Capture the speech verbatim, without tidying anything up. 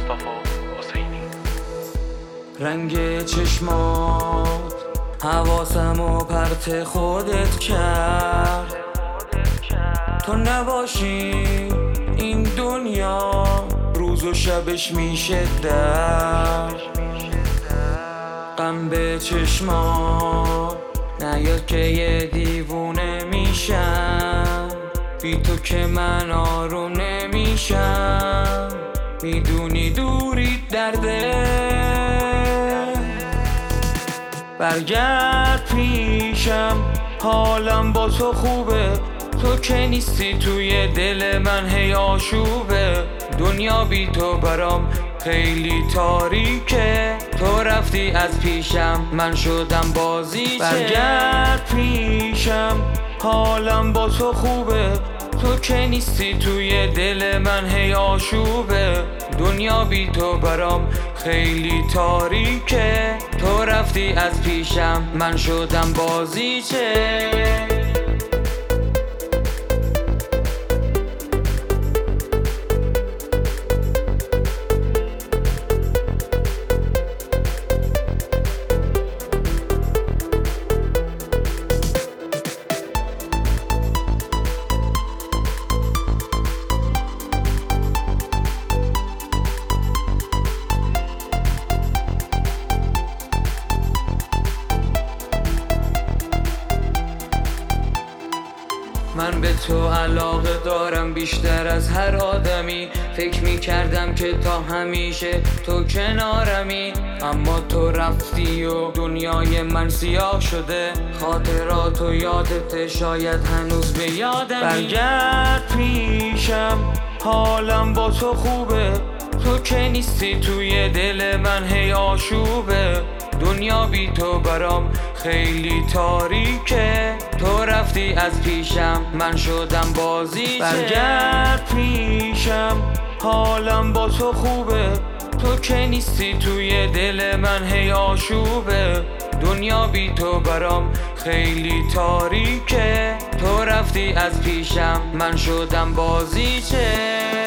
مصطفی حسینی. رنگ چشمات حواسم و پرت خودت کرد، تو نباشی این دنیا روز و شبش میشه در غم به چشمات نیاد که یه دیوونه میشم، بی تو که من آروم نمیشم، میدونی دوری درده. برگرد پیشم حالم با تو خوبه، تو که نیستی توی دل من هی آشوبه، دنیا بی تو برام خیلی تاریکه، تو رفتی از پیشم من شدم بازیچه. برگرد پیشم حالم با تو خوبه، تو که نیستی توی دل من هی آشوبه، دنیا بی تو برام خیلی تاریکه، تو رفتی از پیشم من شدم بازیچه. من به تو علاقه دارم بیشتر از هر آدمی، فکر می کردم که تا همیشه تو کنارمی، اما تو رفتی و دنیای من سیاه شده، خاطرات و یادت شاید هنوز به یادمی. برگرد پیشم حالم با تو خوبه، تو که نیستی توی دل من هی آشوبه، دنیا بی تو برام خیلی تاریکه، تو رفتی از پیشم من شدم بازیچه. برگرد پیشم حالم با تو خوبه، تو که نیستی توی دل من هی آشوبه، دنیا بی تو برام خیلی تاریکه، تو رفتی از پیشم من شدم بازیچه.